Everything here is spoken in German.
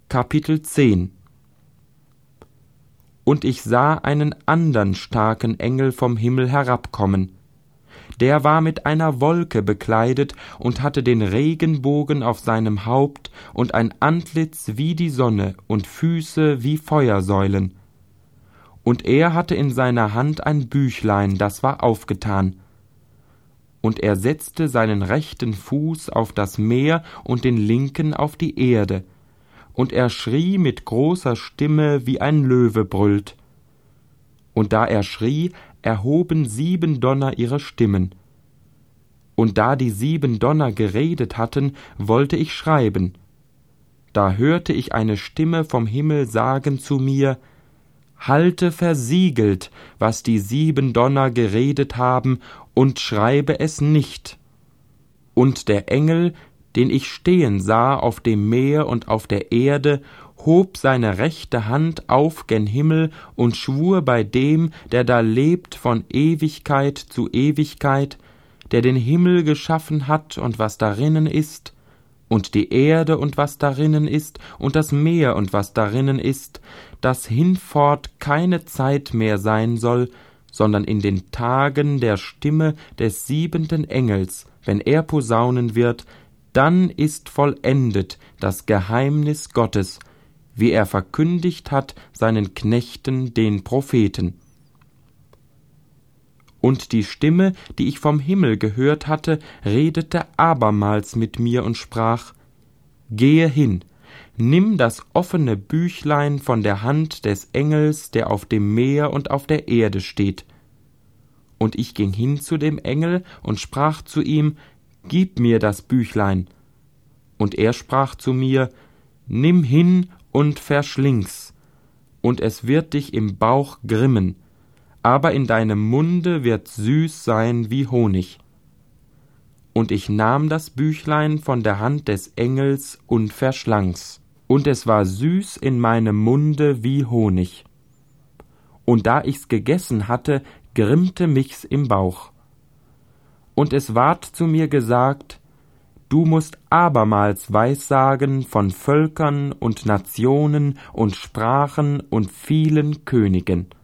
Kapitel 10. Und ich sah einen andern starken Engel vom Himmel herabkommen. Der war mit einer Wolke bekleidet und hatte den Regenbogen auf seinem Haupt und ein Antlitz wie die Sonne und Füße wie Feuersäulen. Und er hatte in seiner Hand ein Büchlein, das war aufgetan. Und er setzte seinen rechten Fuß auf das Meer und den linken auf die Erde. Und er schrie mit großer Stimme, wie ein Löwe brüllt. Und da er schrie, erhoben 7 Donner ihre Stimmen. Und da die 7 Donner geredet hatten, wollte ich schreiben. Da hörte ich eine Stimme vom Himmel sagen zu mir: Halte versiegelt, was die 7 Donner geredet haben, und schreibe es nicht. Und der Engel, den ich stehen sah auf dem Meer und auf der Erde, hob seine rechte Hand auf gen Himmel und schwur bei dem, der da lebt von Ewigkeit zu Ewigkeit, der den Himmel geschaffen hat und was darinnen ist, und die Erde und was darinnen ist, und das Meer und was darinnen ist, dass hinfort keine Zeit mehr sein soll, sondern in den Tagen der Stimme des 7. Engels, wenn er posaunen wird, dann ist vollendet das Geheimnis Gottes, wie er verkündigt hat seinen Knechten, den Propheten. Und die Stimme, die ich vom Himmel gehört hatte, redete abermals mit mir und sprach: Gehe hin, nimm das offene Büchlein von der Hand des Engels, der auf dem Meer und auf der Erde steht. Und ich ging hin zu dem Engel und sprach zu ihm: Gib mir das Büchlein. Und er sprach zu mir: Nimm hin und verschling's, und es wird dich im Bauch grimmen, aber in deinem Munde wird süß sein wie Honig. Und ich nahm das Büchlein von der Hand des Engels und verschlang's, und es war süß in meinem Munde wie Honig. Und da ich's gegessen hatte, grimmte mich's im Bauch. Und es ward zu mir gesagt: Du musst abermals Weissagen von Völkern und Nationen und Sprachen und vielen Königen.